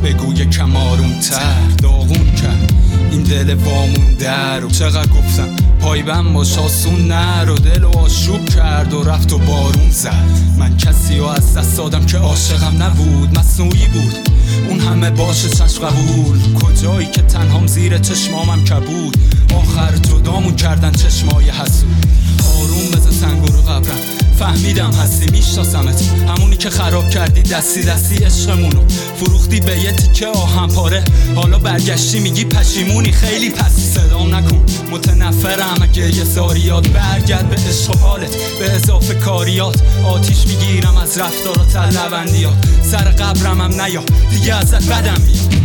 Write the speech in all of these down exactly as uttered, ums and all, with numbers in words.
دلت بگو یکم آروم تر. داغون کرد این دل وامونده رو، چقدر گفتم پای بند باش آسون نرو. دل و آشوب کرد و رفت و بارون زد. من کسی رو از دست دادم که عاشقم نبود، مصنوعی بود اون همه باشه چشم قبول. کجایی که تنهام زیر چشمامم کبود، آخر جدامون کردن چشمای حسود. آروم بزن سنگ رو قبرم، فهمیدم هستی، میشناسمت، همونی که خراب کردی دستی دستی عشقمونو. فروختی به یه تیکه آهن پاره، حالا برگشتی میگی پشیمونی. خیلی پسی صدام نکن، متنفرم اگه یه زاریات. برگرد به عشق و حالت به اضافه کاریات. آتیش میگیرم از رفتارات لبندیات. سر قبرم هم نیا دیگه ازت بدم میاد.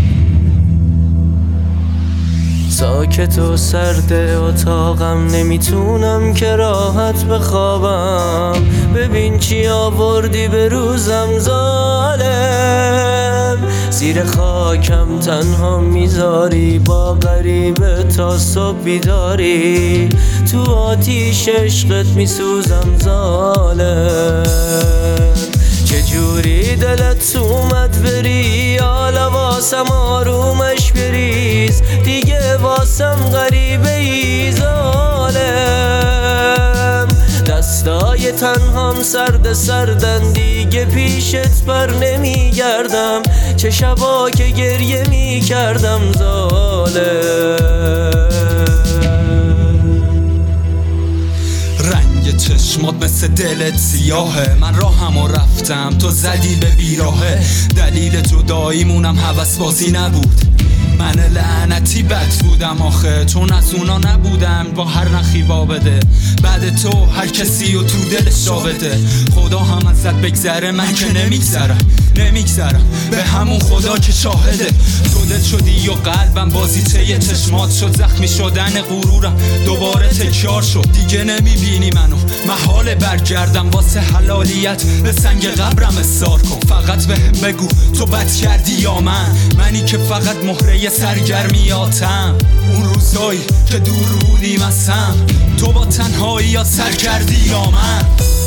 ساکت و سرد اتاقم، نمیتونم که راحت بخوابم. ببین چی آوردی به روزم ظالم. زیر خاکم تنها میذاری، با غریبه تا صبح بیداری. تو آتیش عشقت میسوزم ظالم. چجوری دلت اومد بری، حالا واسم آرومش بریز. دیگه واسم غریبه ای ظالم. دستای تنهام سرد سردن، دیگه پیشت بر نمیگردم. چه شبا که گریه میکردم ظالم. رنگ چشمات مثل دلت سیاهه، من راهمو رفتم تو زدی به بیراهه. دلیل جداییمونم هوس بازی نبود، من لعنتی بد بودم آخه. چون از اونا نبودم با هر نخی بابده. بعد تو هر کسی و تو دلش جابده. خدا هم ازت بگذره، من که نمیگذرم نمیگذرم به همون خدا که شاهده. تو دل شدی و قلبم بازیچه یه چشمات شد. زخمی شدن غرورم دوباره تکرار شد. دیگه نمیبینی منو، محاله برگردم. واسه حلالیت به سنگ قبرم اصرار کن. فقط بهم بگو تو بد کردی یا من، منی که فقط مهره سرگرمیاتم. اون روزایی که دور بودیم از هم، تو با تنهایی یا سر کردی یا من.